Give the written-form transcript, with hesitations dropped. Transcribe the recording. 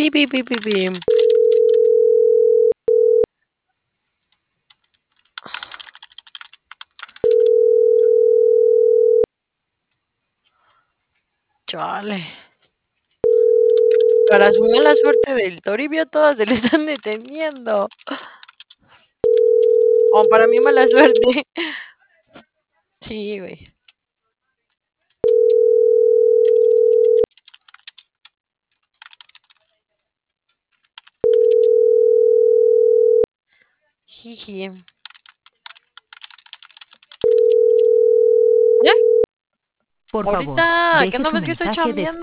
Pi, pi, pi, pi, pi. Chale. Para su mala suerte del Toribio, todas se le están deteniendo. O para mi mala suerte. Sí, güey. Jiji. Por favor, Ahorita, que deje no su ves que estoy mensaje chambeando. después